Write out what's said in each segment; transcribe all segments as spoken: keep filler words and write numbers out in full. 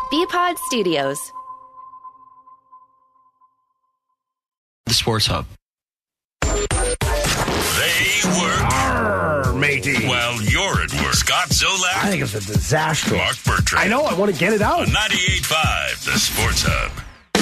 B-Pod Studios. The Sports Hub. They work. Arr, matey. Well, you're at work. Scott Zolak. I think it's a disaster. Mark Bertrand. I know. I want to get it out. On ninety-eight point five, The Sports Hub.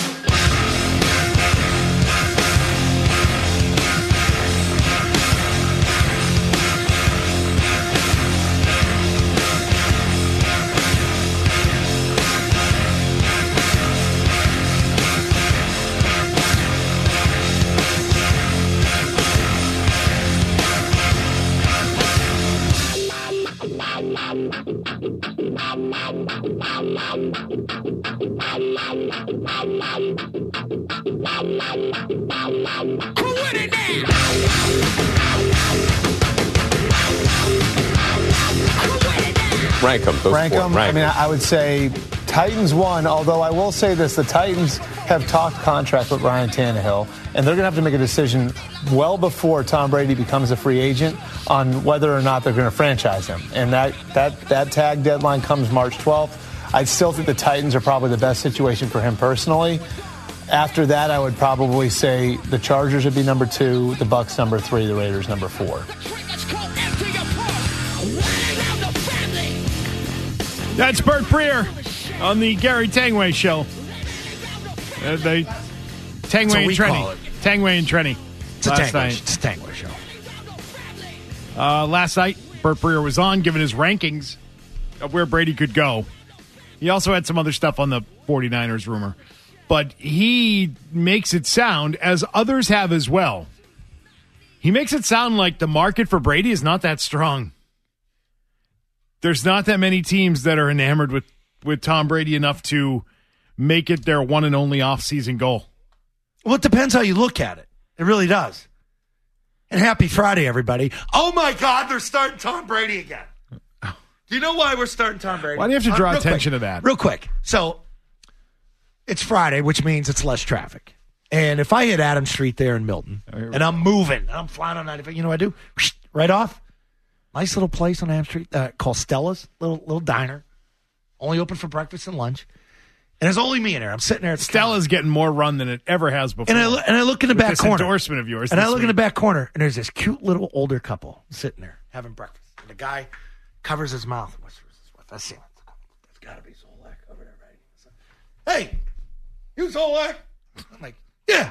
Rank them. Rank them. I mean, I would say Titans won, although I will say this. The Titans have talked contract with Ryan Tannehill, and they're going to have to make a decision well before Tom Brady becomes a free agent on whether or not they're going to franchise him. And that, that, that tag deadline comes March twelfth. I still think the Titans are probably the best situation for him personally. After that, I would probably say the Chargers would be number two, the Bucs number three, the Raiders number four. That's Bert Breer on the Gary Tangway Show. Uh, they, Tangway and Trenny. Tangway and Trenny. It's a last Tangway, night. it's a Tangway Show. Uh, last night, Bert Breer was on giving his rankings of where Brady could go. He also had some other stuff on the 49ers rumor. But he makes it sound, as others have as well, he makes it sound like the market for Brady is not that strong. There's not that many teams that are enamored with, with Tom Brady enough to make it their one and only offseason goal. Well, it depends how you look at it. It really does. And happy Friday, everybody. Oh, my God, they're starting Tom Brady again. Do you know why we're starting Tom Brady? Why do you have to draw uh, attention quick, to that? Real quick. So, it's Friday, which means it's less traffic. And if I hit Adams Street there in Milton, and I'm moving, and I'm flying on ninety-five, you know what I do? Right off. Nice little place on Adams Street uh, called Stella's, little little diner. Only open for breakfast and lunch. And there's only me in there. I'm sitting there. At the Stella's counter. getting more run than it ever has before. And I, lo- and I look in the With back this corner. endorsement of yours. And I this look in week. the back corner, and there's this cute little older couple sitting there having breakfast. And the guy covers his mouth. What's his wife? I see him. That's got to be Zolak over there, right? So, hey, you Zolak? I'm like, yeah.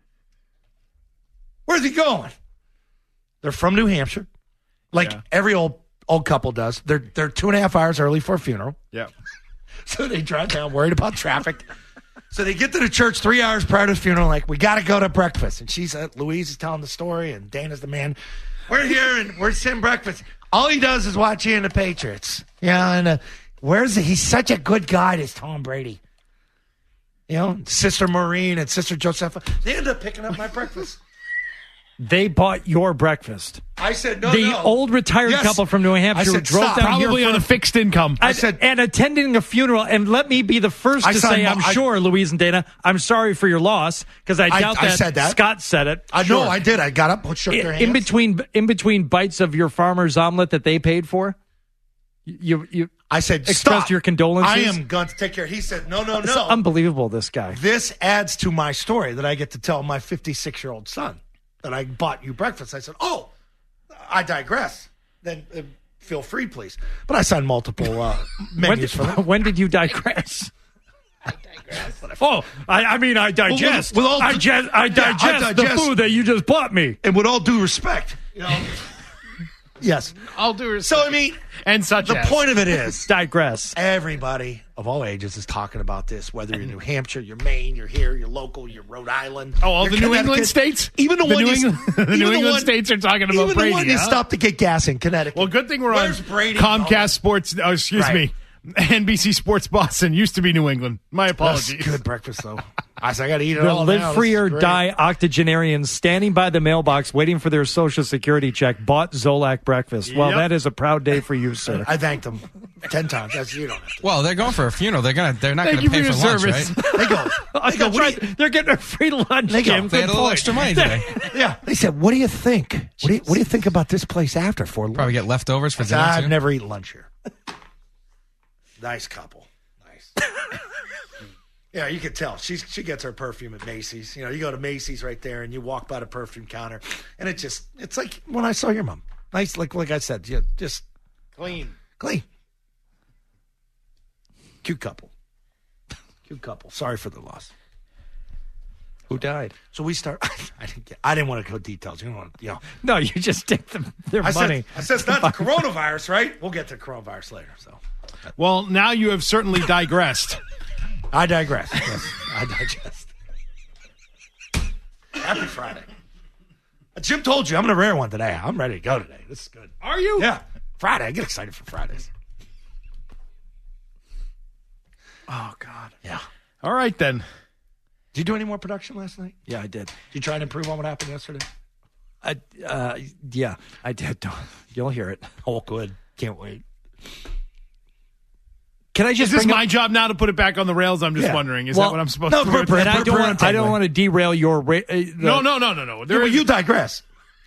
Where's he going? They're from New Hampshire, like Yeah. every old old couple does. They're they're two and a half hours early for a funeral. Yeah. So they drive down, worried about traffic. So they get to the church three hours prior to the funeral, like, we got to go to breakfast. And she's, uh, Louise is telling the story, and Dana's the man. We're here, and we're sitting breakfast. All he does is watch Ian the Patriots. Yeah, and uh, where's he? He's such a good guy, this Tom Brady. You know, Sister Maureen and Sister Josepha. They end up picking up my breakfast. They bought your breakfast. I said, no, the no. old retired Yes. couple from New Hampshire I said, drove stop. down Probably here on for- a fixed income. I I said- and attending a funeral, and let me be the first I to signed say, mo- I'm I- sure, Louise and Dana, I'm sorry for your loss, because I I- doubt I that, said that. Scott said it. I Sure. know, I did. I got up, shook their in, hands. in between, in between bites of your farmer's omelet that they paid for, you you I said, expressed stop. your condolences. I am going to take care. He said, no, no, It's no. unbelievable, this guy. This adds to my story that I get to tell my fifty-six-year-old son that I bought you breakfast. I said, oh, I digress. Then uh, feel free, please. But I signed multiple uh, When menus did, for them. when did you digress? Oh, I, I mean, I digest. with all I, due- just, I Yeah, I digest the digest. food that you just bought me. And with all due respect, you know. Yes. I'll do it. So, I mean, And such the as. point of it is Digress. everybody of all ages is talking about this, whether you're New Hampshire, you're Maine, you're here, you're local, you're Rhode Island. Oh, all you're the New England Connecticut. states? Even the, The one New you, England- the even New England one- states are talking about even Brady, the one you huh? stopped to get gas in Connecticut. Well, good thing we're Where's on Brady? Comcast Sports. Oh, excuse Right. me. N B C Sports Boston used to be New England. My That's apologies. good breakfast, though. I said, I got to eat it The all live now. free This or is great. die octogenarians standing by the mailbox waiting for their social security check bought Zolak breakfast. Well, Yep. that is a proud day for you, sir. I thanked them ten times. That's you don't have to. Well, they're going for a funeral. They're gonna. They're not Thank going you to pay for for, your lunch, service. right? They go. They go. That's What do right. you, They're getting a free lunch, They go. Kim. They had Good a little point. extra money today. yeah. They said, "What do you think? What do you, what do you think about this place after for lunch?" Probably get leftovers for I said, dinner I've too. never eaten lunch here. Nice couple. Nice nice. Yeah, you can tell. She's, she gets her perfume at Macy's. You know, you go to Macy's right there and you walk by the perfume counter, and it just, it's like when I saw your mom. Nice, like like I said, yeah, just Clean. clean. Cute couple. Cute couple. Sorry for the loss. Who died? So we start, I didn't get, I didn't want to go details. You don't want to, you know. No, you just take them, their I money. said, I said it's not the coronavirus, right? We'll get to coronavirus later, so. Well, now you have certainly digressed. I digress. Yes, I digest. Happy Friday. Jim told you I'm going to rare one today. I'm ready to go today. This is good. Are you? Yeah. Friday. I get excited for Fridays. Oh, God. Yeah. All right, then. Did you do any more production last night? Yeah, I did. Did you try and improve on what happened yesterday? I, uh, yeah, I did. You'll hear it. Oh, good. Can't wait. Can I just Is this bring my up, job now to put it back on the rails? I'm just Yeah. wondering. Is Well, that what I'm supposed no, to but- do? but- and I don't want I don't Parenthetically. want to derail your ra- uh, the, No, no, no, no, no. There Yeah, is- well, you digress.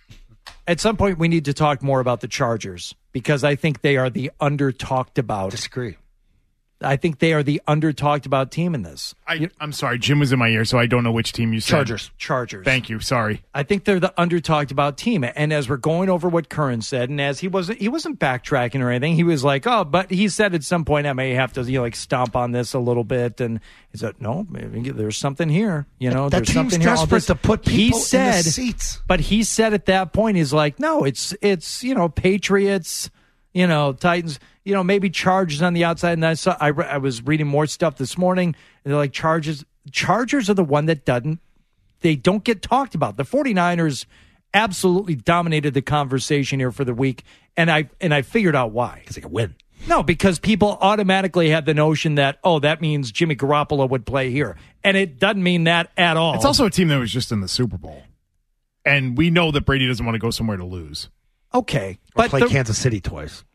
At some point, we need to talk more about the Chargers because I think they are the under talked about. Disagree. I think they are the under talked about team in this. I, I'm sorry. Jim was in my ear, so I don't know which team you said. Chargers. Chargers. Thank you. Sorry. I think they're the under talked about team. And as we're going over what Curran said, and as he wasn't he wasn't backtracking or anything, he was like, oh, but he said at some point I may have to you know, like stomp on this a little bit. And he said, no, maybe there's something here. You know, That there's team's something here. All desperate this- to put he people in the said, seats. But he said at that point, he's like, no, it's it's you know Patriots, you know Titans, you know maybe Chargers on the outside. And I saw I, re- I was reading more stuff this morning. And they're like Chargers. Chargers are the one that doesn't. They don't get talked about. The 49ers absolutely dominated the conversation here for the week, and I and I figured out why. Because they can win. No, because people automatically had the notion that, oh, that means Jimmy Garoppolo would play here. And it doesn't mean that at all. It's also a team that was just in the Super Bowl. And we know that Brady doesn't want to go somewhere to lose. okay. Or But, play the- Kansas City twice.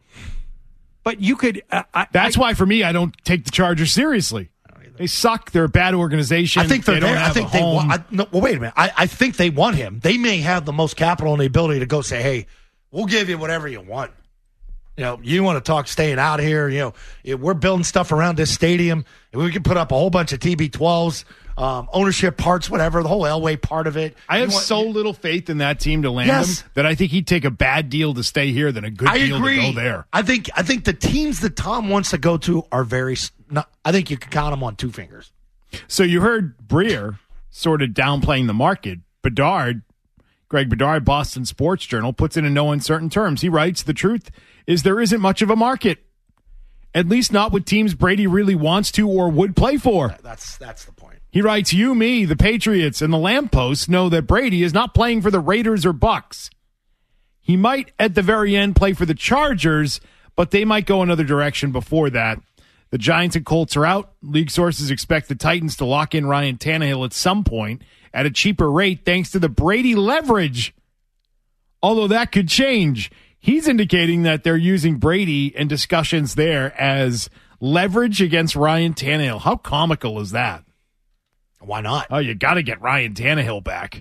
but you could. Uh, I, That's I, why, for me, I don't take the Chargers seriously. They suck. They're a bad organization. I think they're they don't there. I have think a they home. want. I, no, well, wait a minute. I, I think they want him. They may have the most capital and the ability to go say, "Hey, we'll give you whatever you want." You know, you want to talk staying out here. You know, if we're building stuff around this stadium, and we can put up a whole bunch of T B twelves, um, ownership parts, whatever, the whole Elway part of it. I have You want- so little faith in that team to land Yes. him that I think he'd take a bad deal to stay here than a good I deal agree. to go there. I think. I think the teams that Tom wants to go to are very. s- Not, I think you can count them on two fingers. So you heard Breer sort of downplaying the market. Bedard, Greg Bedard, Boston Sports Journal, puts it in no uncertain terms. He writes, the truth is there isn't much of a market, at least not with teams Brady really wants to or would play for. That's that's the point. He writes, you, me, the Patriots, and the Lampposts know that Brady is not playing for the Raiders or Bucks. He might, at the very end, play for the Chargers, but they might go another direction before that. The Giants and Colts are out. League sources expect the Titans to lock in Ryan Tannehill at some point at a cheaper rate thanks to the Brady leverage. Although that could change. He's indicating that they're using Brady in discussions there as leverage against Ryan Tannehill. How comical is that? Why not? Oh, you got to get Ryan Tannehill back.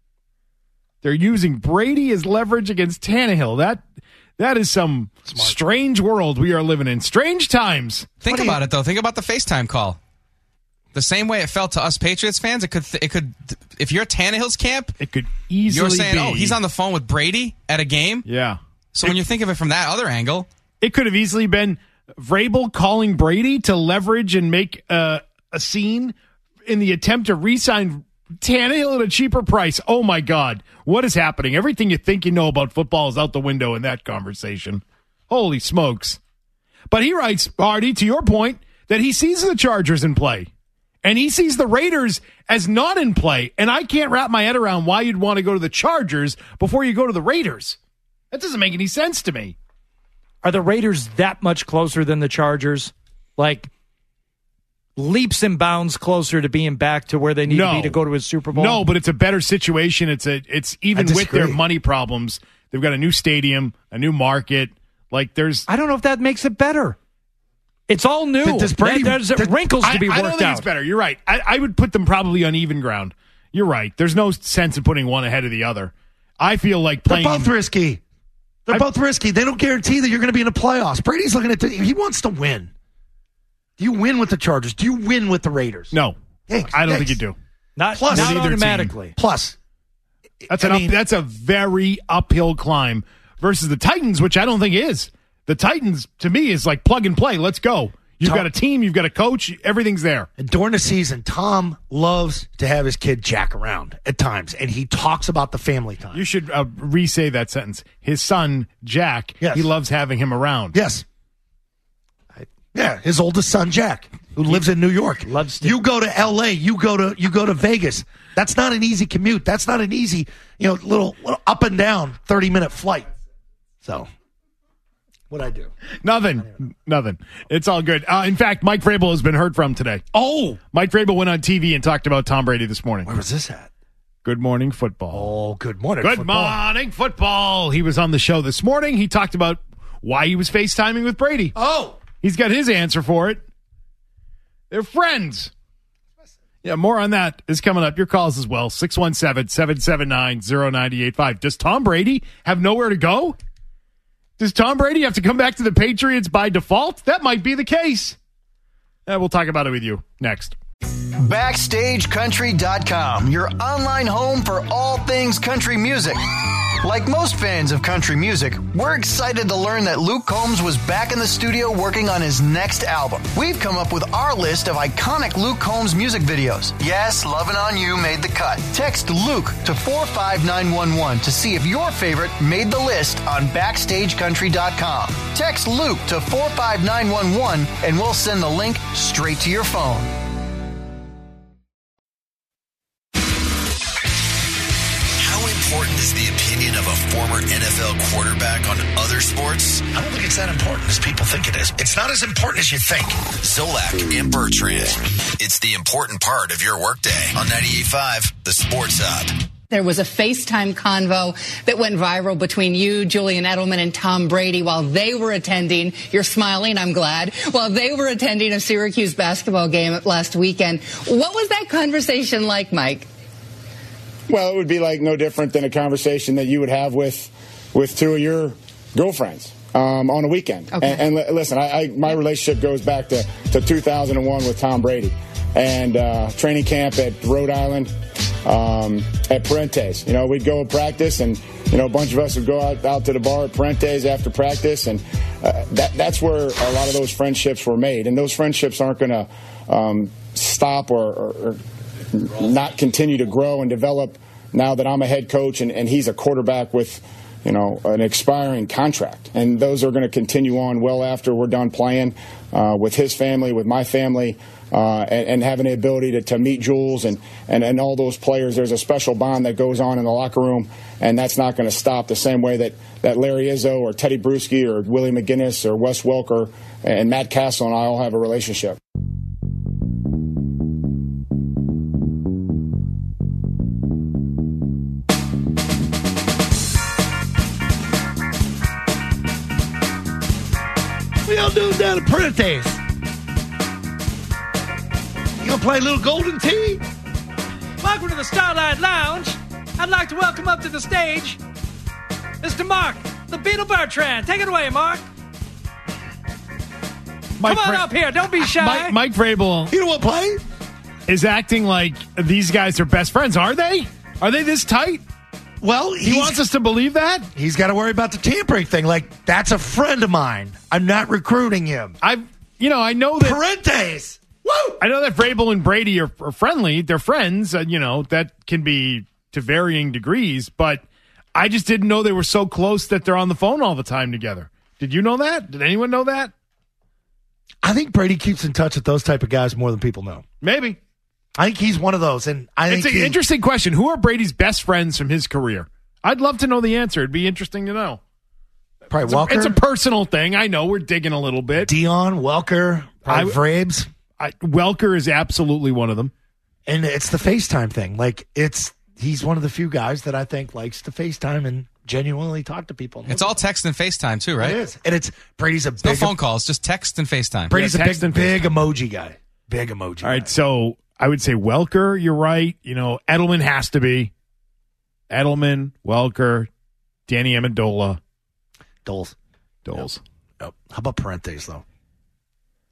They're using Brady as leverage against Tannehill. That that is some Smart. strange world we are living in. Strange times. Think What do you- about it though. Think about the FaceTime call. The same way it felt to us Patriots fans, it could. It could. If you're Tannehill's camp, It could easily you're saying, be. "Oh, he's on the phone with Brady at a game." Yeah. So when you think of it from that other angle, It could have easily been Vrabel calling Brady to leverage and make uh, a scene in the attempt to re-sign Tannehill at a cheaper price. Oh, my God. What is happening? Everything you think you know about football is out the window in that conversation. Holy smokes. But he writes, Artie, to your point, that he sees the Chargers in play. And he sees the Raiders as not in play. And I can't wrap my head around why you'd want to go to the Chargers before you go to the Raiders. That doesn't make any sense to me. Are the Raiders that much closer than the Chargers? Like leaps and bounds closer to being back to where they need No. to be to go to a Super Bowl? No, but it's a better situation. It's a it's even I with their disagree. money problems, they've got a new stadium, a new market. Like there's I don't know if that makes it better. It's all new. Th- does Brady- There- there's does- wrinkles I, to be I worked don't think out. it's better. You're right. I, I would put them probably on even ground. You're right. There's no sense in putting one ahead of the other. I feel like They're playing. both risky. They're I- both risky. They don't guarantee that you're going to be in the playoffs. Brady's looking at the, he wants to win. Do you win with the Chargers? Do you win with the Raiders? No, Yanks, I don't Yanks. think you do. Not, Plus- not With either automatically. Plus, That's I an up, mean- that's a very uphill climb versus the Titans, which I don't think is. The Titans, to me, is like plug and play. Let's go. You've Tom- got a team. You've got a coach. Everything's there. and during the season, Tom loves to have his kid Jack around at times, and he talks about the family time. You should uh, re-say that sentence. His son, Jack, Yes. he loves having him around. Yes. Yeah, his oldest son Jack, who lives in New York. Loves to- You go to L A, you go to you go to Vegas. That's not an easy commute. That's not an easy, you know, little, little up and down thirty minute flight. So, what'd I do? Nothing. Nothing. It's all good. Uh, in fact, Mike Vrabel has been heard from today. Oh, Mike Vrabel went on T V and talked about Tom Brady this morning. where was this at? Good morning, football. Oh, good morning. Good football. morning, football. He was on the show this morning. He talked about why he was FaceTiming with Brady. Oh, He's got his answer for it. They're friends. Yeah, more on that is coming up. Your calls as well. six one seven, seven seven nine, zero nine eight five. Does Tom Brady have nowhere to go? Does Tom Brady have to come back to the Patriots by default? That might be the case. Uh, we'll talk about it with you next. Backstage Country dot com, your online home for all things country music. Like most fans of country music, we're excited to learn that Luke Combs was back in the studio working on his next album. We've come up with our list of iconic Luke Combs music videos. Yes, Lovin' On You made the cut. Text Luke to four five nine one one to see if your favorite made the list on Backstage Country dot com. Text Luke to four five nine one one and we'll send the link straight to your phone. How important is the opinion of a former N F L quarterback on other sports? I don't think it's that important as people think it is. It's not as important as you think. Zolak and Bertrand. It's the important part of your workday on ninety-eight point five, The Sports Hub. There was a FaceTime convo that went viral between you, Julian Edelman, and Tom Brady while they were attending, you're smiling, I'm glad, while they were attending a Syracuse basketball game last weekend. What was that conversation like, Mike? Well, it would be like no different than a conversation that you would have with with two of your girlfriends um, on a weekend. Okay. And, and li- listen, I, I, my relationship goes back to, to two thousand one with Tom Brady and uh, training camp at Rhode Island um, at Parentes. You know, we'd go and practice, and you know, a bunch of us would go out, out to the bar at Parentes after practice, and uh, that that's where a lot of those friendships were made. And those friendships aren't going to um, stop or, or, or not continue to grow and develop now that I'm a head coach and, and he's a quarterback with, you know, an expiring contract. And those are going to continue on well after we're done playing uh, with his family, with my family, uh, and, and having the ability to, to meet Jules and, and, and all those players. There's a special bond that goes on in the locker room, and that's not going to stop the same way that, that Larry Izzo or Teddy Bruschi or Willie McGinnis or Wes Welker and Matt Castle and I all have a relationship. What y'all doing down at Parentes? You gonna play a little Golden Tee? Welcome to the Starlight Lounge. I'd like to welcome up to the stage Mister Mark, the Beetle Bertrand. Take it away, Mark. Mike Come on Fra- up here. Don't be shy. Mike, Mike Vrabel You know what play? is acting like these guys are best friends. Are they? Are they this tight? Well, He he's, wants us to believe that? he's got to worry about the tampering thing. Like, that's a friend of mine. I'm not recruiting him. I, you know, I know that. Parentes. Woo! I know that Vrabel and Brady are, are friendly. They're friends. Uh, you know, that can be to varying degrees, but I just didn't know they were so close that they're on the phone all the time together. Did you know that? Did anyone know that? I think Brady keeps in touch with those type of guys more than people know. Maybe. I think he's one of those, and I It's think an he- interesting question. Who are Brady's best friends from his career? I'd love to know the answer. It'd be interesting to know. probably It's a, Welker, it's a personal thing. I know we're digging a little bit. Dion, Welker, probably I- Vrabes, I, Welker is absolutely one of them. and it's the FaceTime thing. Like, it's he's one of the few guys that I think likes to FaceTime and genuinely talk to people. It's all text and FaceTime too, right? It is, and it's Brady's a No big phone calls, just text and FaceTime. Brady's Yeah, a text big and big emoji guy. Big emoji. All right, guy. so I would say Welker, you're right. You know, Edelman has to be. Edelman, Welker, Danny Amendola, Doles. Doles. Yep. How about Parentes though?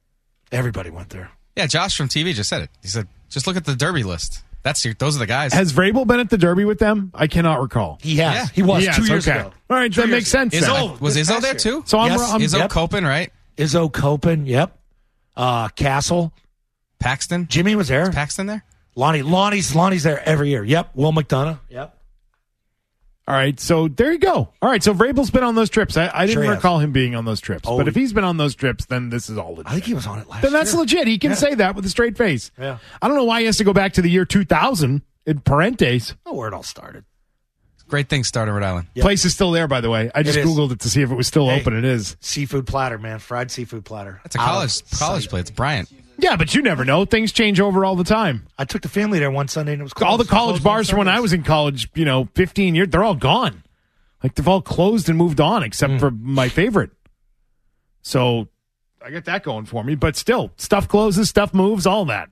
Everybody went there. Yeah, Josh from T V just said it. He said, just look at the Derby list. That's your, those are the guys. Has Vrabel been at the Derby with them? I cannot recall. He has. Yeah. He was He has, two years okay. ago. All right, Two that years makes sense. ago. then. Izzo was this Izzo past there year. too? So I'm, Yes. I'm Izzo Yep. Copen, right? Izzo Copen, yep. Uh, Castle. Paxton? Jimmy was there. Is Paxton there? Lonnie, Lonnie's, Lonnie's there every year. Yep. Will McDonough. Yep. All right, so there you go. All right, so Vrabel's been on those trips. I, I didn't Sure he has. recall him being on those trips. Oh, but if he- he's been on those trips, then this is all legit. I think he was on it last Then that's year. legit. He can Yeah. say that with a straight face. Yeah. I don't know why he has to go back to the year two thousand in Parentes. Oh, where it all started. Great things start in Rhode Island. Yep. Place is still there, by the way. I just It is. Googled it to see if it was still Hey. open. It is. Seafood platter, man. Fried seafood platter. That's a Out college of college sight. play. It's Bryant. Yeah, but you never know. Things change over all the time. I took the family there one Sunday and it was closed. All the college Closed bars on from when I Sundays. was in college, you know, fifteen years, they're all gone. Like they've all closed and moved on, except Mm. for my favorite. So I got that going for me. But still, stuff closes, stuff moves, all that.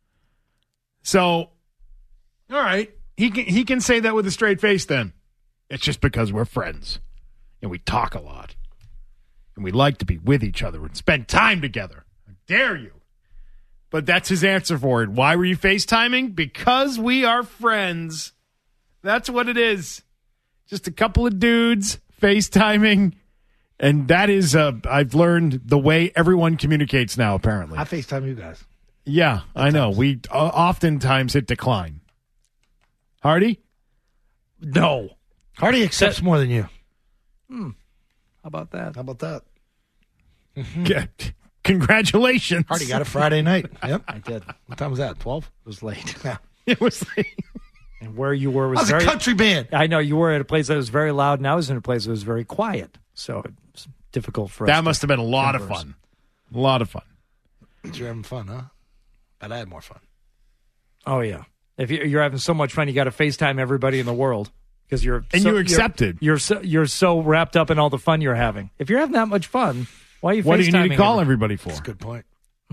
So, all right, he can he can say that with a straight face. Then it's just because we're friends and we talk a lot and we like to be with each other and spend time together. How dare you? But that's his answer for it. Why were you FaceTiming? Because we are friends. That's what it is. Just a couple of dudes FaceTiming. And that is, uh, I've learned the way everyone communicates now, apparently. I FaceTime you guys. Yeah, I know. We uh, oftentimes hit decline. Hardy? No. Hardy accepts more than you. How about that? How about that? Yeah. Congratulations. Hardy got it Friday night. Yep. I did. What time was that? twelve? It was late. Yeah. It was like, And where you were was I was very a country band. I know you were at a place that was very loud, and I was in a place that was very quiet. So it was difficult for us. that to must have been a lot of converse. fun. A lot of fun. You're having fun, huh? But I had more fun. Oh yeah. If you- you're having so much fun, you got to FaceTime everybody in the world because you're And so, you you're- accept it. You're so, you're so wrapped up in all the fun you're having. If you're having that much fun, why are you? What do you need to FaceTiming call everybody? everybody for? That's a good point.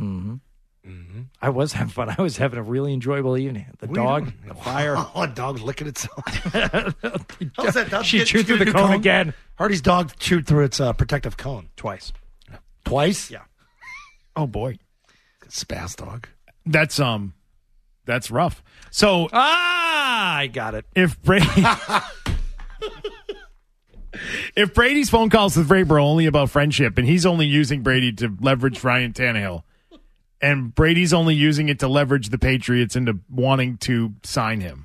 I was having fun. I was having a really enjoyable evening. The What are you dog, doing? the fire. Oh, a dog's licking itself. How's that dog She get chewed through the new cone again. Hardy's dog chewed through its uh, protective cone. Twice. Twice? Yeah. Oh, boy. Spaz dog. That's, um, that's rough. So Ah, I got it. if Brady... If Brady's phone calls with Vrabel are only about friendship and he's only using Brady to leverage Ryan Tannehill and Brady's only using it to leverage the Patriots into wanting to sign him,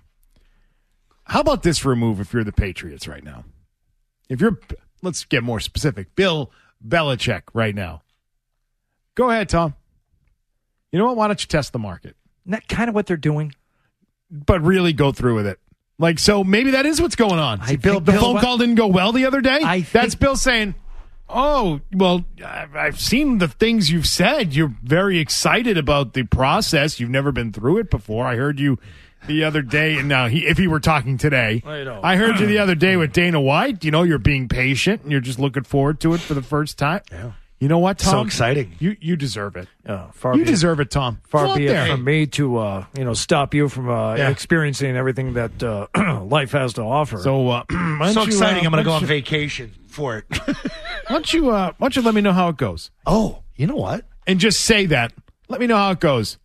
how about this for a move if you're the Patriots right now? If you're, let's get more specific, Bill Belichick right now. Go ahead, Tom. You know what? Why don't you test the market? Isn't that kind of what they're doing? But really go through with it. Like, so maybe that is what's going on. I Bill- think The Bill- phone call didn't go well the other day? I think- That's Bill saying, oh, well, I- I've seen the things you've said. You're very excited about the process. You've never been through it before. I heard you the other day, and now he, if he were talking today, I know. I heard you the other day with Dana White. You know, you're being patient, and you're just looking forward to it for the first time. Yeah. You know what, Tom? So exciting. You you deserve it. Uh, far You be it- deserve it, Tom. Far Go out be there. it from me to uh, you know stop you from uh, Yeah. experiencing everything that uh, life has to offer. So, uh, why don't So you, exciting. uh, I'm going to go why on don't you- vacation for it. Why don't you, uh, why don't you let me know how it goes? Oh, you know what? And just say that. Let me know how it goes.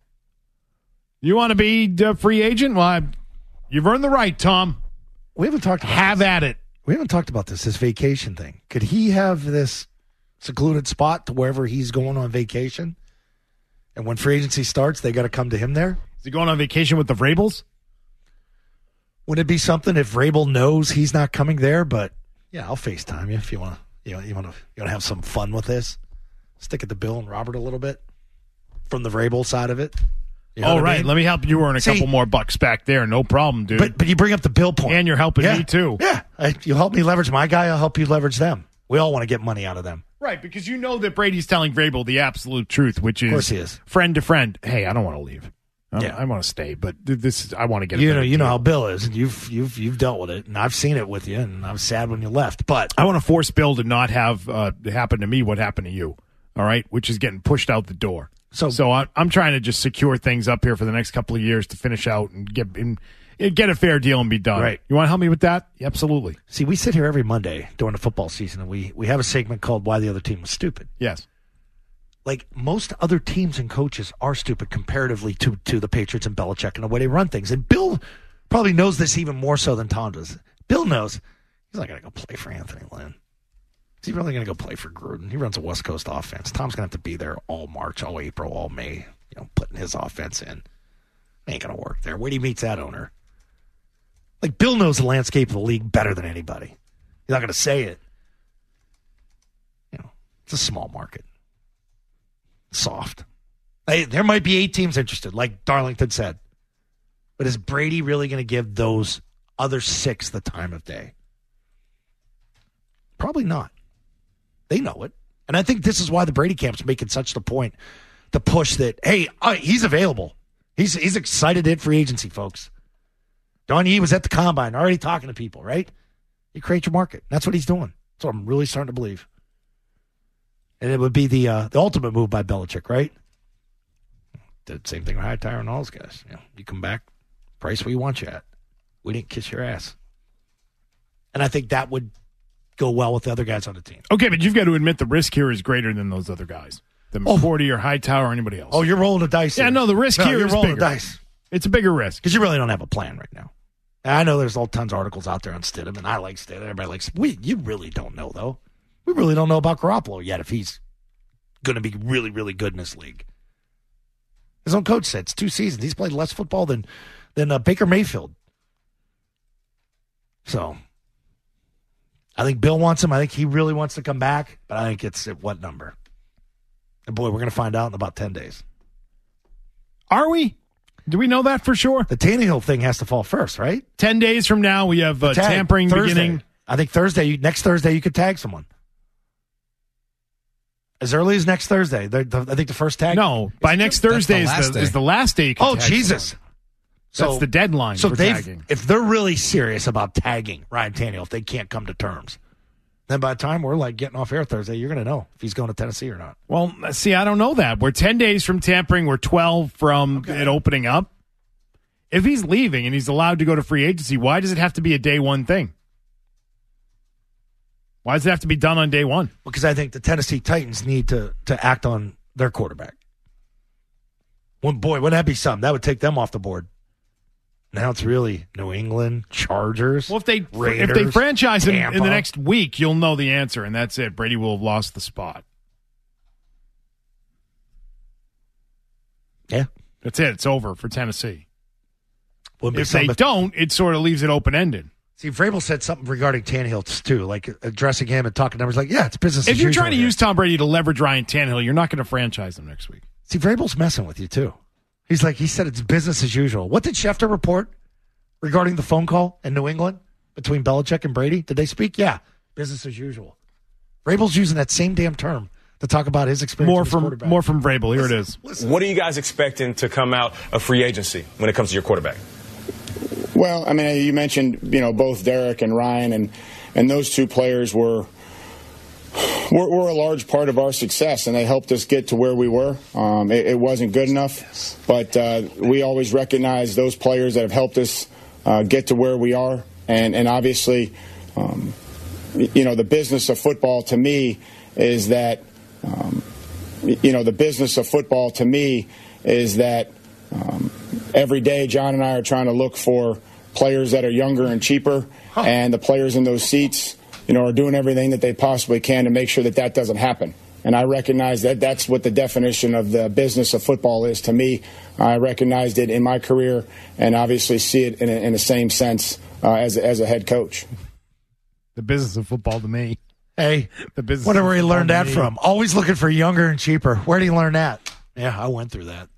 You want to be a free agent? Well, I, you've earned the right, Tom. We haven't talked about Have this. at it. We haven't talked about this, this vacation thing. Could he have this secluded spot to wherever he's going on vacation? And when free agency starts, they got to come to him there? Is he going on vacation with the Vrabels? Wouldn't it be something if Vrabel knows he's not coming there? But yeah, I'll FaceTime you if you want to. You know, you want to. You want to have some fun with this. Stick it to Bill and Robert a little bit from the Vrabel side of it. You know All what I right, mean? let me help you earn a See- couple more bucks back there. No problem, dude. But but you bring up the Bill point, and you're helping yeah. me too. Yeah, I, you help me leverage my guy. I'll help you leverage them. We all want to get money out of them. Right, because you know that Brady's telling Vrabel the absolute truth, which is, course he is. friend to friend. Hey, I don't want to leave. I, Yeah. I want to stay, but th- this is, I want to get. A You better know, you know deal. how Bill is, and you've you've you've dealt with it, and I've seen it with you, and I was sad when you left. But I want to force Bill to not have uh, happen to me what happened to you. All right, which is getting pushed out the door. So- so I, I'm trying to just secure things up here for the next couple of years to finish out and get and, and get a fair deal and be done. Right. You want to help me with that? Absolutely. see, we sit here every Monday during the football season, and we we have a segment called "Why the Other Team Was Stupid." Yes. like most other teams and coaches are stupid comparatively to, to the Patriots and Belichick and the way they run things. And Bill probably knows this even more so than Tom does. Bill knows he's not going to go play for Anthony Lynn. Is he really going to go play for Gruden? He runs a West Coast offense. Tom's going to have to be there all March, all April, all May, you know, putting his offense in. Ain't going to work there. Where do he meets that owner? Like, Bill knows the landscape of the league better than anybody. He's not going to say it. You know, it's a small market. Soft. Hey, there might be eight teams interested, like Darlington said. But is Brady really going to give those other six the time of day? Probably not. They know it. And I think this is why the Brady camp's making such the point, the push that, hey, uh, he's available. He's he's excited to hit free agency, folks. Don Yee was at the Combine, already talking to people, right? You create your market. That's what he's doing. That's what I'm really starting to believe. And it would be the uh, the ultimate move by Belichick, right? Did the same thing with Hightower and all those guys. You know, you come back, price where you want you at. We didn't kiss your ass. And I think that would go well with the other guys on the team. Okay, but you've got to admit the risk here is greater than those other guys. The McCourty oh. or Hightower or anybody else. Oh, you're rolling the dice. Yeah, here. no, the risk no, here you're is rolling bigger. the dice. It's a bigger risk. Because you really don't have a plan right now. And I know there's all tons of articles out there on Stidham, and I like Stidham. Everybody likes we. You really don't know, though. We really don't know about Garoppolo yet if he's going to be really, really good in this league. His own coach said it's two seasons. He's played less football than, than uh, Baker Mayfield. So, I think Bill wants him. I think he really wants to come back, but I think it's at what number? And boy, we're going to find out in about ten days. Are we? Do we know that for sure? The Tannehill thing has to fall first, right? Ten days from now, we have uh, tampering Thursday. beginning. I think Thursday, next Thursday, you could tag someone. As early as next Thursday. The, the, I think the first tag. No, by next Thursday is the, is the last day you can Oh, tag Jesus. someone. So, That's the deadline so for they've, tagging. If they're really serious about tagging Ryan Tannehill, if they can't come to terms, then by the time we're like getting off air Thursday, you're going to know if he's going to Tennessee or not. Well, see, I don't know that. We're ten days from tampering. We're twelve from okay. it opening up. If he's leaving and he's allowed to go to free agency, why does it have to be a day one thing? Why does it have to be done on day one? Because I think the Tennessee Titans need to to act on their quarterback. Well, boy, wouldn't that be something? That would take them off the board. Now it's really New England, Chargers, Well, if they Raiders, if they franchise him Tampa. in the next week, you'll know the answer, and that's it. Brady will have lost the spot. Yeah. That's it. It's over for Tennessee. Wouldn't If they if, don't, it sort of leaves it open-ended. See, Vrabel said something regarding Tannehill, too, like addressing him and talking numbers like, yeah, it's business If as you're usual trying to here. use Tom Brady to leverage Ryan Tannehill, you're not going to franchise him next week. See, Vrabel's messing with you, too. He's like, he said it's business as usual. What did Schefter report regarding the phone call in New England between Belichick and Brady? Did they speak? Yeah, business as usual. Vrabel's using that same damn term to talk about his experience More with his from quarterback. more from Vrabel. Here listen, it is. Listen. What are you guys expecting to come out of free agency when it comes to your quarterback? Well, I mean, you mentioned, you know, both Derek and Ryan, and and those two players were were, were a large part of our success, and they helped us get to where we were. Um, it, it wasn't good enough, yes. but uh, we always recognize those players that have helped us uh, get to where we are, and and obviously, um, you know, the business of football to me is that, um, you know, the business of football to me is that. Um, every day, John and I are trying to look for players that are younger and cheaper, huh. and the players in those seats, you know, are doing everything that they possibly can to make sure that that doesn't happen. And I recognize that that's what the definition of the business of football is to me. I recognized it in my career, and obviously see it in, a, in the same sense uh, as as a head coach. The business of football to me. Hey, the business. Whatever he learned that me. from. Always looking for younger and cheaper. Where did he learn that? Yeah, I went through that.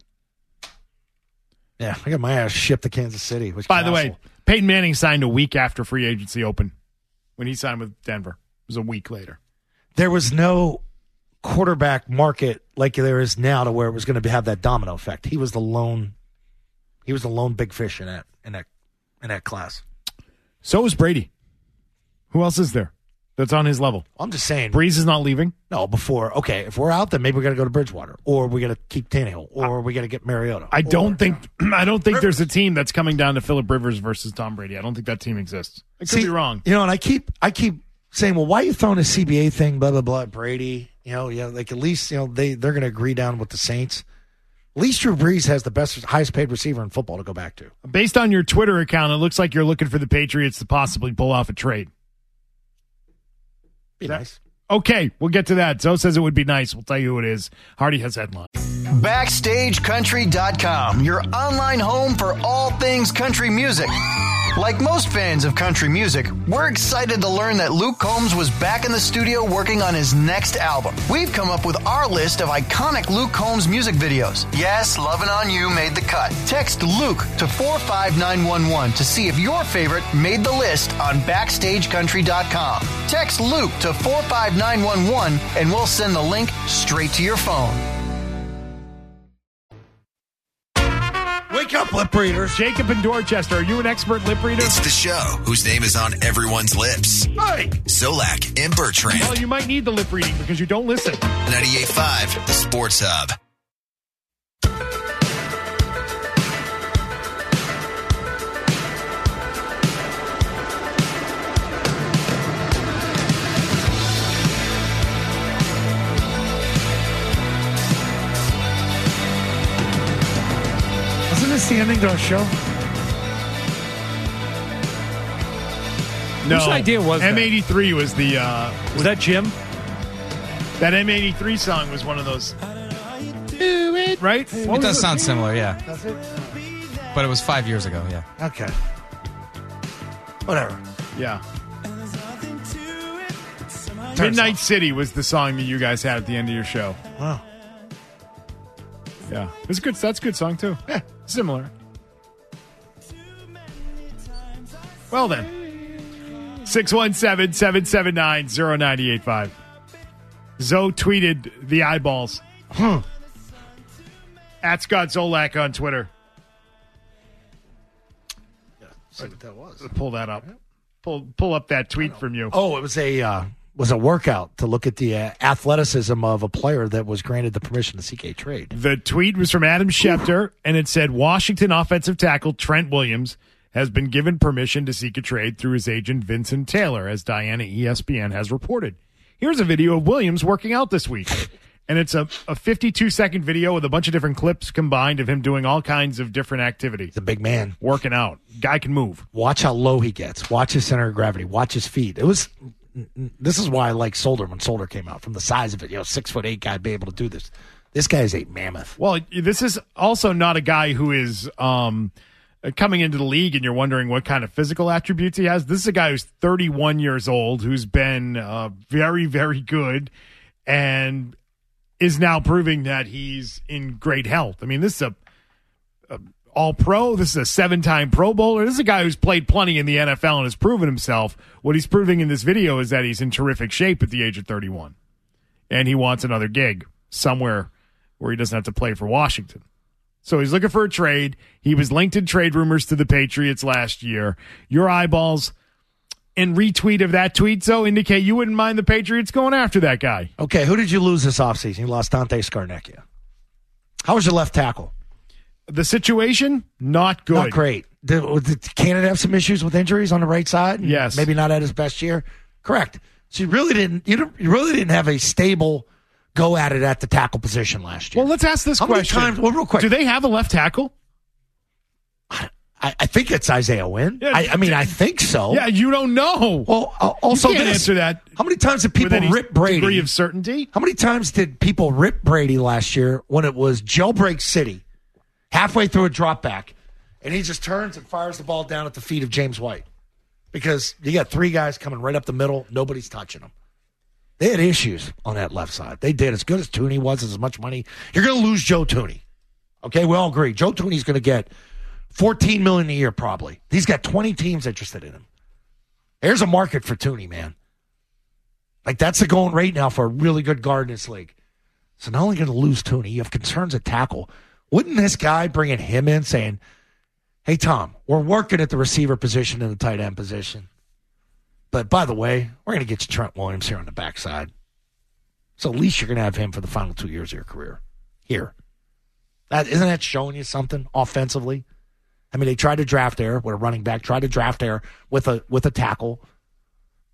Yeah, I got my ass shipped to Kansas City. Which By the way, Peyton Manning signed a week after free agency opened when he signed with Denver. It was a week later. There was no quarterback market like there is now to where it was going to have that domino effect. He was the lone, he was the lone big fish in that in that in that class. So is Brady. Who else is there that's on his level? I'm just saying. Breeze is not leaving? No, before. Okay, if we're out, then maybe we got to go to Bridgewater, or we got to keep Tannehill, or we got to get Mariota. I don't or, think I don't think Rivers. there's a team that's coming down to Phillip Rivers versus Tom Brady. I don't think that team exists. I could See, be wrong. You know, and I keep I keep saying, well, why are you throwing a C B A thing, blah, blah, blah, Brady? You know, yeah, like at least, you know, they, they're going to agree down with the Saints. At least Drew Brees has the best, highest paid receiver in football to go back to. Based on your Twitter account, it looks like you're looking for the Patriots to possibly pull off a trade. Be nice. Okay, we'll get to that. Zoe says it would be nice. We'll tell you who it is. Hardy has headlines. Backstage Country dot com, your online home for all things country music. Like most fans of country music, we're excited to learn that Luke Combs was back in the studio working on his next album. We've come up with our list of iconic Luke Combs music videos. Yes, Lovin' On You made the cut. Text Luke to four five nine one one to see if your favorite made the list on Backstage Country dot com. Text Luke to four five nine one one and we'll send the link straight to your phone. Wake up, lip readers. Jacob in Dorchester, are you an expert lip reader? It's the show whose name is on everyone's lips. Hey. Zolak and Bertrand. Well, you might need the lip reading because you don't listen. ninety-eight point five, the Sports Hub. Isn't this the ending to our show? No. Whose idea was that? M eighty-three was the... Uh, Was that Jim? that M eighty-three song was one of those... Do it, right? What It was does sound similar, yeah. Does it? But it was five years ago, yeah. Okay. Whatever. Yeah. Turns Midnight off. City was the song that you guys had at the end of your show. Wow. Yeah. It's good. That's a good song, too. Yeah. Similar. Well, then. six one seven, seven seven nine, zero nine eight five. Zoe tweeted the eyeballs. Huh. At Scott Zolak on Twitter. See what that was. Pull that up. Pull pull up that tweet from you. Oh, it was a uh, was a workout to look at the uh, athleticism of a player that was granted the permission to seek a trade. The tweet was from Adam Schefter, and it said, Washington offensive tackle Trent Williams has been given permission to seek a trade through his agent Vincent Taylor, as Diana E S P N has reported. Here's a video of Williams working out this week. And it's a, a fifty-two second video with a bunch of different clips combined of him doing all kinds of different activities. He's a big man. Working out. Guy can move. Watch how low he gets. Watch his center of gravity. Watch his feet. It was. This is why I like Solder when Solder came out. From the size of it, you know, six foot eight guy be able to do this. This guy is a mammoth. Well, this is also not a guy who is um, coming into the league and you're wondering what kind of physical attributes he has. This is a guy who's thirty-one years old, who's been uh, very, very good, and is now proving that he's in great health. I mean, this is a, a all-pro. This is a seven-time Pro Bowler. This is a guy who's played plenty in the N F L and has proven himself. What he's proving in this video is that he's in terrific shape at the age of thirty-one, and he wants another gig somewhere where he doesn't have to play for Washington. So he's looking for a trade. He was linked in trade rumors to the Patriots last year. Your eyeballs and retweet of that tweet, so indicate you wouldn't mind the Patriots going after that guy. Okay, who did you lose this offseason? You lost Dante Scarnecchia. How was your left tackle? The situation, not good. Not great. Did, did Canada have some issues with injuries on the right side? Yes. Maybe not at his best year? Correct. So you really didn't you, don't, you really didn't have a stable go at it at the tackle position last year. Well, let's ask this How question. Many times, well, real quick. Do they have a left tackle? I, I think it's Isaiah Wynn. Yeah, I, I mean, I think so. Yeah, you don't know. Well, uh, also you can't this. answer that. How many times did people with any rip Brady? Degree of certainty. How many times did people rip Brady last year when it was jailbreak city, halfway through a drop back, and he just turns and fires the ball down at the feet of James White? Because you got three guys coming right up the middle, nobody's touching them. They had issues on that left side. They did. As good as Tooney was, as much money, you're going to lose Joe Tooney. Okay, we all agree. Joe Tooney's going to get fourteen million dollars a year probably. He's got twenty teams interested in him. There's a market for Tooney, man. Like, that's the going rate now for a really good guard in this league. So not only going to lose Tooney, you have concerns at tackle. Wouldn't this guy bringing him in saying, hey, Tom, we're working at the receiver position and the tight end position. But by the way, we're going to get you Trent Williams here on the backside. So at least you're going to have him for the final two years of your career. Here. That, isn't that showing you something offensively? I mean, they tried to draft there with a running back, tried to draft there with a with a tackle.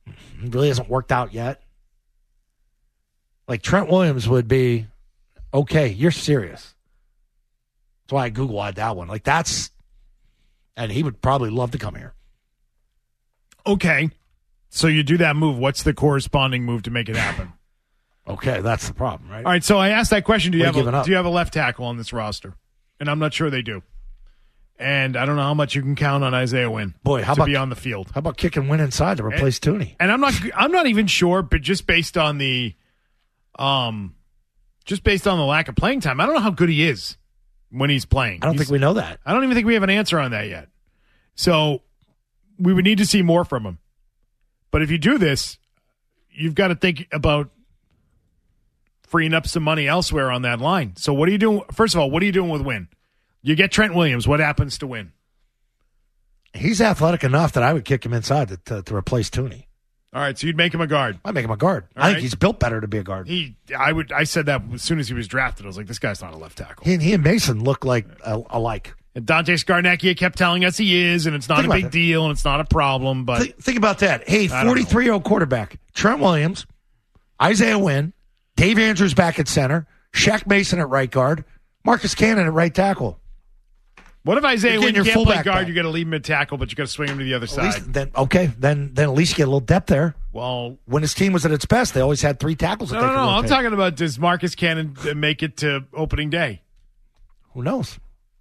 It really hasn't worked out yet. Like Trent Williams would be, okay, you're serious. That's why I Google-eyed that one. Like that's, and he would probably love to come here. Okay. So you do that move. What's the corresponding move to make it happen? Okay, that's the problem, right? All right, so I asked that question. Do you, What have are you a, giving do you have a left tackle on this roster? And I'm not sure they do. And I don't know how much you can count on Isaiah Wynn Boy, how to about, be on the field. How about kicking Wynn inside to replace and, Tooney? And I'm not I'm not even sure, but just based on the um just based on the lack of playing time, I don't know how good he is when he's playing. I don't he's, think we know that. I don't even think we have an answer on that yet. So we would need to see more from him. But if you do this, you've got to think about freeing up some money elsewhere on that line. So what are you doing? First of all, what are you doing with Wynn? You get Trent Williams. What happens to Wynn? He's athletic enough that I would kick him inside to, to, to replace Tooney. All right, so you'd make him a guard. I'd make him a guard. All I think right. he's built better to be a guard. He, I would, I said that as soon as he was drafted. I was like, this guy's not a left tackle. He, he and Mason look like uh, alike. And Dante Scarnecchia kept telling us he is, and it's not Think a big that. deal, and it's not a problem. But Th- think about that. Hey, I don't forty-three-year-old quarterback, Trent Williams, Isaiah Wynn, Dave Andrews back at center, Shaq Mason at right guard, Marcus Cannon at right tackle. what if Isaiah You're Wynn getting your can't play fullback guard? back. You got to leave him at tackle, but you got to swing him to the other At side. least, then okay, then then at least you get a little depth there. Well, When his team was at its best, they always had three tackles. That no, they no, could no. I'm rotate. talking about does Marcus Cannon make it to opening day? Who knows?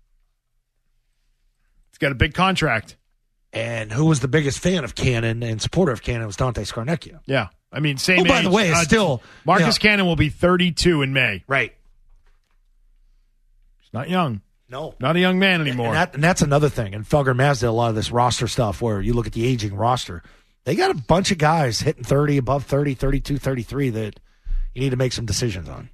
He's got a big contract. And who was the biggest fan of Cannon and supporter of Cannon was Dante Scarnecchia. Yeah, I mean, same. Oh, by age. the way, it's Uh, still Marcus yeah. Cannon will be thirty-two in May. Right. He's not young. No. Not a young man anymore. And, that, and that's another thing. And Felger Maz did a lot of this roster stuff where you look at the aging roster. They got a bunch of guys hitting thirty, above thirty, thirty-two, thirty-three that you need to make some decisions on.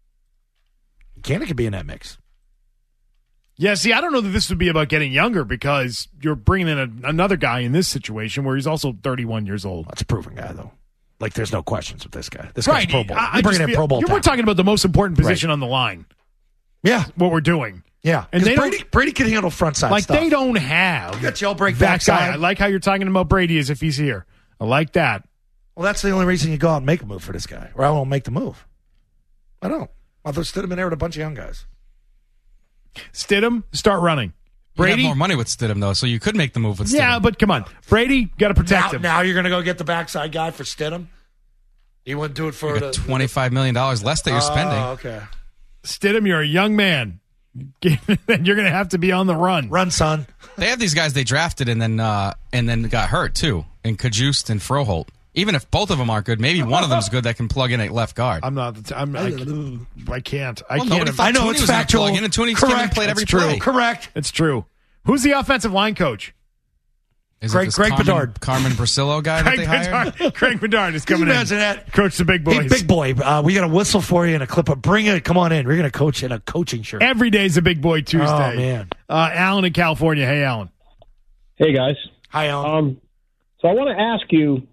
Cannon could be in that mix. Yeah, see, I don't know that this would be about getting younger because you're bringing in a, another guy in this situation where he's also thirty-one years old. That's a proven guy, though. Like, there's no questions with this guy. This Right. guy's Pro Bowl. I- I You're bringing just in feel- Pro Bowl We're talent. talking about the most important position Right. on the line. Yeah. What we're doing. Yeah. And And they don't- Brady, Brady can handle front side Like, stuff. they don't have You got jailbreak that guy. backside. I like how you're talking about Brady as if he's here. I like that. Well, that's the only reason you go out and make a move for this guy. Or I won't make the move. I don't. I'll just stood him in there with a bunch of young guys. Stidham, start running. Brady Brady, have more money with Stidham though, so you could make the move with Stidham. yeah, but come on. Brady, got to protect Now, him. now you're going to go get the backside guy for Stidham? You wouldn't do it for you the got twenty-five million dollars less that you're spending. Oh, okay. Stidham, you're a young man. And you're going to have to be on the run. Run, son. They have these guys they drafted and then uh, and then got hurt too, in Kajust and Froholt. Even if both of them aren't good, maybe one of them's good that can plug in at left guard. I'm not. I'm, I, I can't. I Well, can't. nobody thought I know Tooney it's was gonna factual. plug in, and Tooney came in and Correct. played every It's true. play. Correct. It's true. Who's the offensive line coach? Is Greg- it this Greg Carmen, Bedard. Carmen Brasillo guy Craig that they hired? Bedard. Craig Bedard is Can you coming in. imagine that? Coach the big boys. Hey, big boy, uh, we got a whistle for you and a clip of bring it. Come on in. We're going to coach in a coaching shirt. Every day's a big boy Tuesday. Oh, man. Uh, Alan in California. Hey, Alan. Hey, guys. Hi, Alan. Um, so I want to ask you,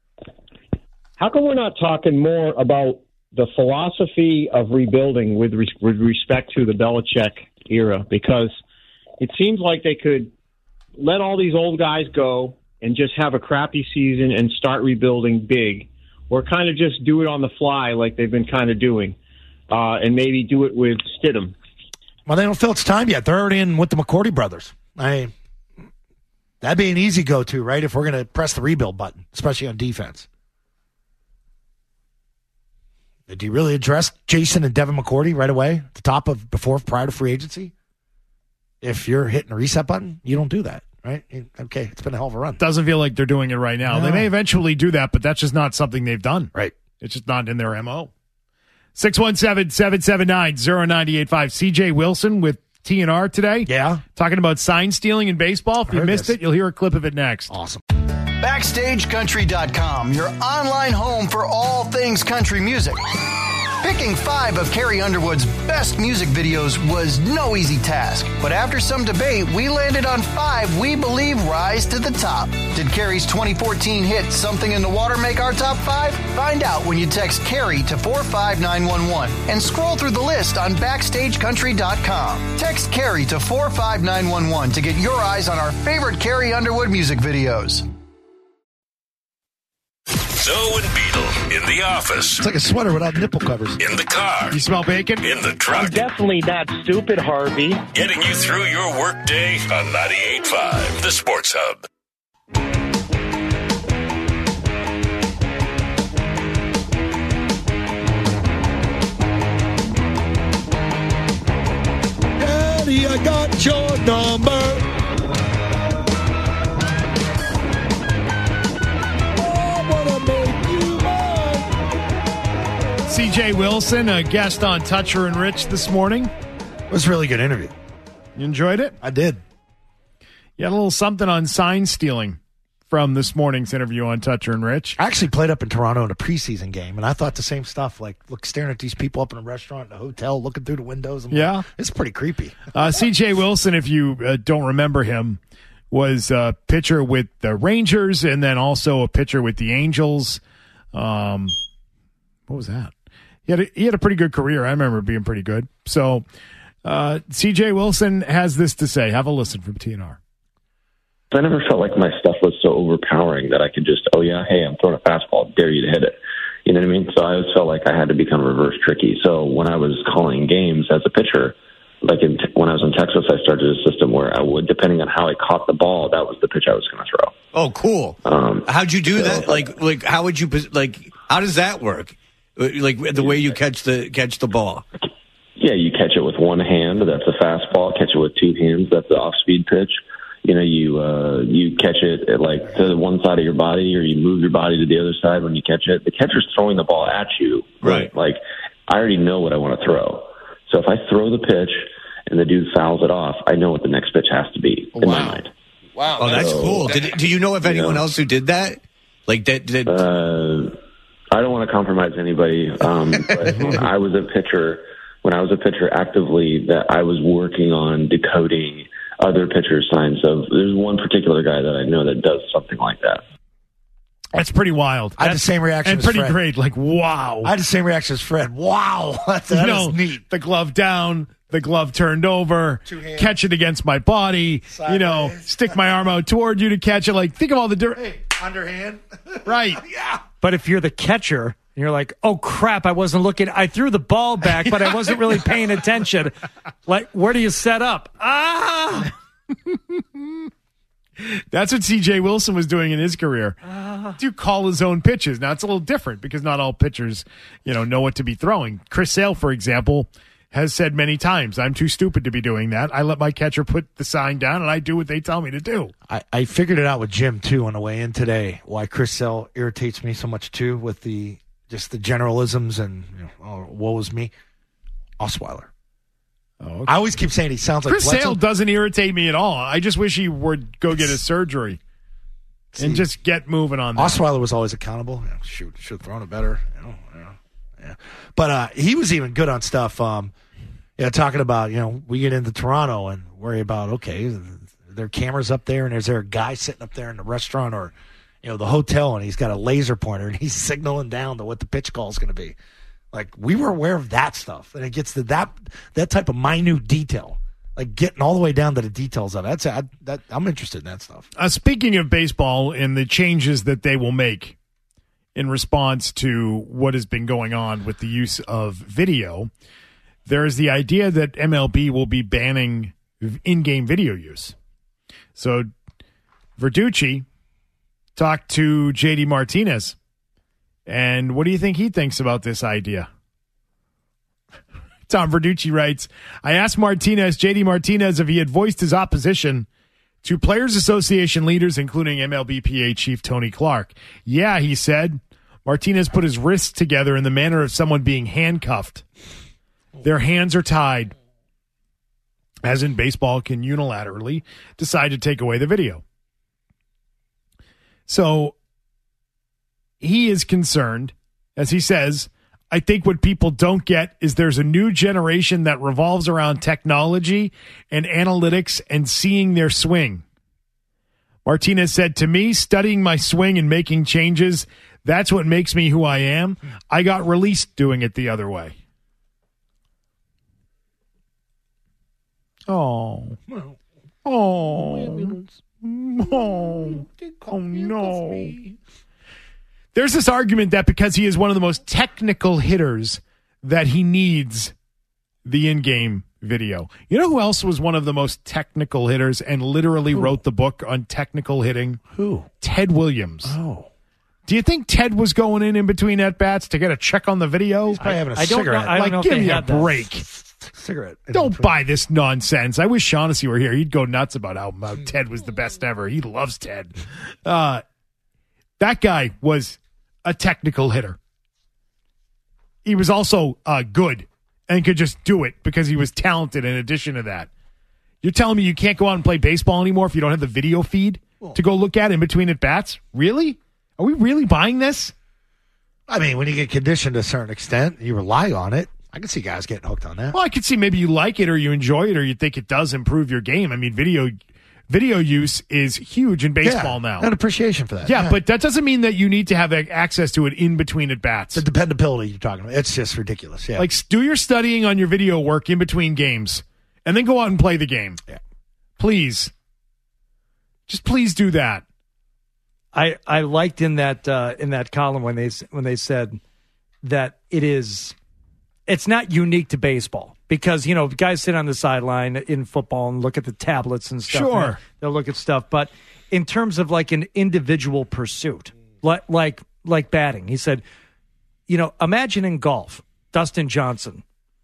how come we're not talking more about the philosophy of rebuilding with, res- with respect to the Belichick era? Because it seems like they could let all these old guys go and just have a crappy season and start rebuilding big, or kind of just do it on the fly like they've been kind of doing, uh, and maybe do it with Stidham. Well, they don't feel it's time yet. They're already in with the McCourty brothers. I that'd be an easy go-to, right? If we're going to press the rebuild button, especially on defense. Did you really address Jason and Devin McCourty right away at the top of before prior to free agency? If you're hitting a reset button, you don't do that, right? Okay, it's been a hell of a run. Doesn't feel like they're doing it right now. No. They may eventually do that, but that's just not something they've done. Right. It's just not in their M O. six one seven, seven seven nine, zero nine eight five. C J Wilson with T N R today. Yeah. Talking about sign stealing in baseball. If I you heard missed this. it, you'll hear a clip of it next. Awesome. Backstage Country dot com, your online home for all things country music. Picking five of Carrie Underwood's best music videos was no easy task, but after some debate, we landed on five we believe rise to the top. Did Carrie's twenty fourteen hit Something in the Water make our top five? Find out when you text Carrie to four five nine one one and scroll through the list on Backstage Country dot com. Text Carrie to four five nine one one to get your eyes on our favorite Carrie Underwood music videos. Zoe and Beetle in the office. It's like a sweater without nipple covers. In the car. You smell bacon? In the truck. I'm definitely not stupid, Harvey. Getting you through your workday on ninety-eight point five, The Sports Hub. Daddy, I got your number. C J Wilson, a guest on Toucher and Rich this morning. It was a really good interview. You enjoyed it? I did. You had a little something on sign stealing from this morning's interview on Toucher and Rich. I actually played up in Toronto in a preseason game, and I thought the same stuff. Like, look, staring at these people up in a restaurant, in a hotel, looking through the windows. And yeah. Like, it's pretty creepy. uh, C J Wilson, if you uh, don't remember him, was a pitcher with the Rangers and then also a pitcher with the Angels. Um, what was that? He had, a, he had a pretty good career. I remember it being pretty good. So uh, C J Wilson has this to say. Have a listen from T N R. I never felt like my stuff was so overpowering that I could just, oh, yeah, hey, I'm throwing a fastball, dare you to hit it. You know what I mean? So I always felt like I had to become reverse tricky. So when I was calling games as a pitcher, like in t- when I was in Texas, I started a system where I would, depending on how I caught the ball, that was the pitch I was going to throw. Oh, cool. Um, How'd you do so, that? Like, like, how would you, like, how does that work? Like the way you catch the catch the ball. Yeah, you catch it with one hand. That's a fastball. Catch it with two hands. That's the off-speed pitch. You know, you uh, you catch it at like to the one side of your body, or you move your body to the other side when you catch it. The catcher's throwing the ball at you. Right. Like I already know what I want to throw. So if I throw the pitch and the dude fouls it off, I know what the next pitch has to be in wow. my mind. Wow. Oh, that's so, cool. Did, do you know of anyone you know, else who did that? Like that? that uh, I don't want to compromise anybody, um, but when I was a pitcher, when I was a pitcher actively, that I was working on decoding other pitcher signs. Of there's one particular guy that I know that does something like that. That's pretty wild. I had the same reaction and as pretty Fred. great. Like, wow. I had the same reaction as Fred. Wow. That's, that you know, is neat. The glove down, the glove turned over, catch it against my body, Sideways. You know, stick my arm out toward you to catch it. Like, think of all the different. Hey, underhand. Right. Yeah. But if you're the catcher, and you're like, oh, crap, I wasn't looking. I threw the ball back, but I wasn't really paying attention. Like, where do you set up? Ah! That's what C J Wilson was doing in his career. Uh, to call his own pitches. Now, it's a little different because not all pitchers, you know, know what to be throwing. Chris Sale, for example, has said many times, I'm too stupid to be doing that. I let my catcher put the sign down, and I do what they tell me to do. I, I figured it out with Jim, too, on the way in today, why Chris Sale irritates me so much, too, with the just the generalisms and, you know, oh, woe is me. Osweiler. Oh, okay. I always keep saying he sounds like Chris Bledsoe. Sale doesn't irritate me at all. I just wish he would go get his surgery See, and just get moving on that. Osweiler was always accountable. You know, shoot, should have thrown it better. You know, you know, yeah. But uh, he was even good on stuff. Um, yeah, talking about, you know, we get into Toronto and worry about, okay, there are cameras up there, and is there a guy sitting up there in the restaurant or, you know, the hotel, and he's got a laser pointer and he's signaling down to what the pitch call is going to be. Like, we were aware of that stuff, and it gets to that that type of minute detail, like getting all the way down to the details of it. That's I, that I'm interested in that stuff. Uh, speaking of baseball and the changes that they will make in response to what has been going on with the use of video, there is the idea that M L B will be banning in-game video use. So Verducci talked to J D Martinez. And what do you think he thinks about this idea? Tom Verducci writes, I asked Martinez, J D Martinez, if he had voiced his opposition to Players Association leaders, including M L B P A chief Tony Clark. Yeah, he said. Martinez put his wrists together in the manner of someone being handcuffed. Their hands are tied, as in baseball can unilaterally decide to take away the video. So he is concerned, as he says, I think what people don't get is there's a new generation that revolves around technology and analytics and seeing their swing. Martinez said, to me, studying my swing and making changes, that's what makes me who I am. I got released doing it the other way. Oh. Oh. Oh, oh no. There's this argument that because he is one of the most technical hitters, that he needs the in-game video. You know who else was one of the most technical hitters and literally who? wrote the book on technical hitting? Who? Ted Williams. Oh. Do you think Ted was going in in between at-bats to get a check on the video? He's probably having a I cigarette. Don't know, I like, don't know give me a break. Cigarette. Don't buy this nonsense. I wish Shaughnessy were here. He'd go nuts about how, how Ted was the best ever. He loves Ted. Uh, that guy was a technical hitter. He was also uh, good and could just do it because he was talented in addition to that. You're telling me you can't go out and play baseball anymore if you don't have the video feed to go look at in between at bats? Really? Are we really buying this? I mean, when you get conditioned to a certain extent, you rely on it. I can see guys getting hooked on that. Well, I could see maybe you like it or you enjoy it or you think it does improve your game. I mean, video video use is huge in baseball yeah, now. An appreciation for that. Yeah, yeah, but that doesn't mean that you need to have access to it in between at bats. The dependability you're talking about. It's just ridiculous. Yeah. Like, do your studying on your video work in between games and then go out and play the game. Yeah. Please. Just please do that. I, I liked in that uh, in that column when they when they said that it is it's not unique to baseball because you know guys sit on the sideline in football and look at the tablets and stuff. Sure, and they'll look at stuff, but in terms of like an individual pursuit, like like like batting, he said, you know, imagine in golf, Dustin Johnson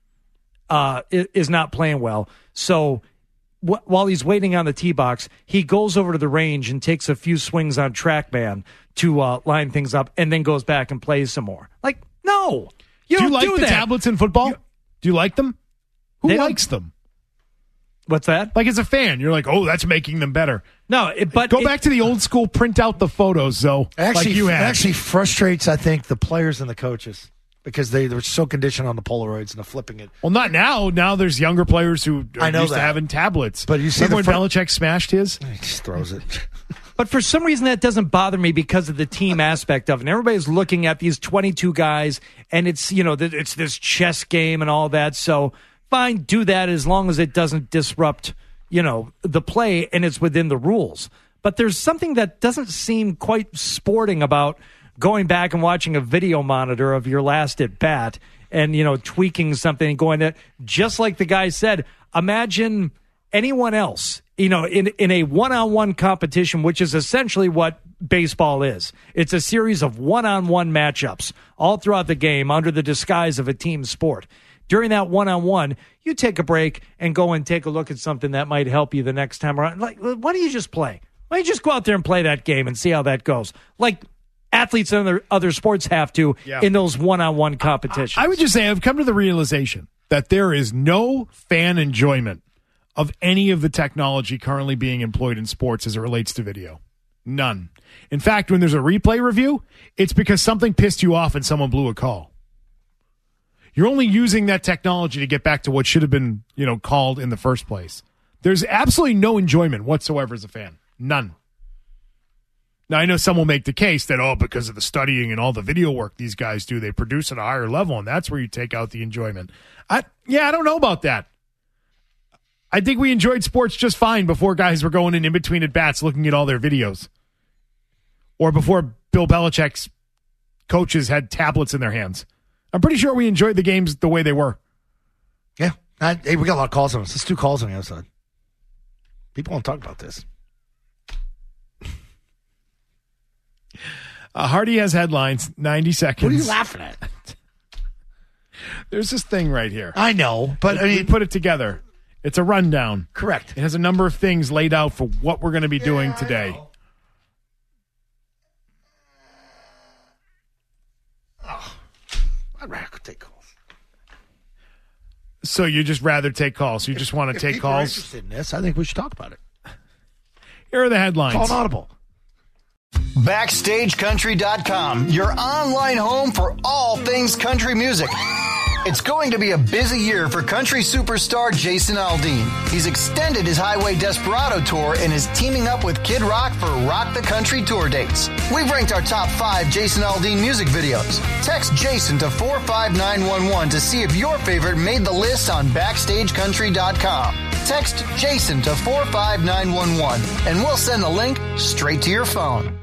uh, is not playing well, so. While he's waiting on the tee box, he goes over to the range and takes a few swings on TrackMan to uh, line things up, and then goes back and plays some more. Like, no, you do don't you like do the that. tablets in football? You, do you like them? Who They likes them? What's that? Like as a fan, you're like, oh, that's making them better. No, it, but go it, back to the old school. Print out the photos, though. Actually, like you it had. actually frustrates, I think, the players and the coaches. Because they were so conditioned on the Polaroids and the flipping it. Well, not now. Now there's younger players who are I know used that. to having tablets. But you see Remember the when fr- Belichick smashed his? He just throws it. But for some reason, that doesn't bother me because of the team aspect of it. And everybody's looking at these twenty-two guys, and it's you know it's this chess game and all that. So fine, do that as long as it doesn't disrupt you know the play and it's within the rules. But there's something that doesn't seem quite sporting about going back and watching a video monitor of your last at bat and, you know, tweaking something and going to, just like the guy said, imagine anyone else, you know, in, in a one-on-one competition, which is essentially what baseball is. It's a series of one-on-one matchups all throughout the game under the disguise of a team sport. During that one-on-one, you take a break and go and take a look at something that might help you the next time around. Like, why don't you just play? Why don't you just go out there and play that game and see how that goes? Like, athletes in other, other sports have to Yeah. in those one-on-one competitions. I would just say I've come to the realization that there is no fan enjoyment of any of the technology currently being employed in sports as it relates to video. None. In fact, when there's a replay review, it's because something pissed you off and someone blew a call. You're only using that technology to get back to what should have been, you know, called in the first place. There's absolutely no enjoyment whatsoever as a fan. None. Now, I know some will make the case that, oh, because of the studying and all the video work these guys do, they produce at a higher level, and that's where you take out the enjoyment. I, yeah, I don't know about that. I think we enjoyed sports just fine before guys were going in in between at bats looking at all their videos. Or before Bill Belichick's coaches had tablets in their hands. I'm pretty sure we enjoyed the games the way they were. Yeah. I, hey, we got a lot of calls on us. Let's do calls on the other side. People want to talk about this. Uh, Hardy has headlines, ninety seconds. What are you laughing at? There's this thing right here. I know, but I we mean, put it together. It's a rundown. Correct. It has a number of things laid out for what we're going to be doing yeah, today. Oh, I'd rather take calls. So you just rather take calls. You just want to If take people are calls. interested in this, I think we should talk about it. Here are the headlines. Call an audible. Backstage Country dot com, your online home for all things country music. It's going to be a busy year for country superstar Jason Aldean. He's extended his Highway Desperado tour and is teaming up with Kid Rock for Rock the Country tour dates. We've ranked our top five Jason Aldean music videos. Text Jason to four five nine one one to see if your favorite made the list on Backstage Country dot com. Text Jason to four five nine one one and we'll send the link straight to your phone.